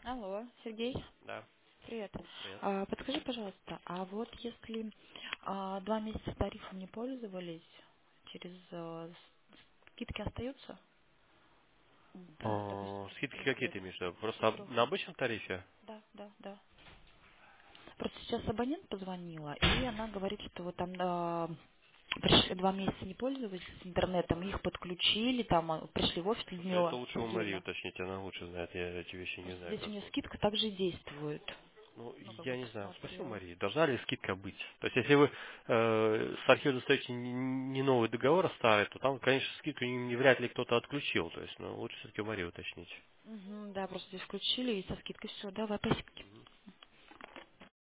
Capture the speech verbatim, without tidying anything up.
Алло, Сергей, Да, привет. привет. А, подскажи, пожалуйста, а вот если а, два месяца тарифом не пользовались, через а, с- скидки остаются? Ну, допустим, О, через скидки трех какие лет. ты имеешь в виду? Просто Через об- трех. на обычном тарифе? Да, да, да. Просто сейчас абонент позвонила, и она говорит, что вот там а, пришли- два месяца не пользовались интернетом, их подключили, там а, пришли в офис Слушай, это Людмила лучше у Марии Сергеевна. уточнить, она лучше знает, я эти вещи не Просто знаю здесь у как нее бы. скидка также и действует. Ну, Ну, как бы я не знаю, спроси у посмотрела. Марии, должна ли скидка быть? То есть, если вы э, с архивом достаете не не новый договор, а старый, то там, конечно, скидку не, не вряд ли кто-то отключил. То есть, ну, лучше все-таки у Марии уточнить. Мгм, да, просто здесь включили и со скидкой все. Давай, спасибо.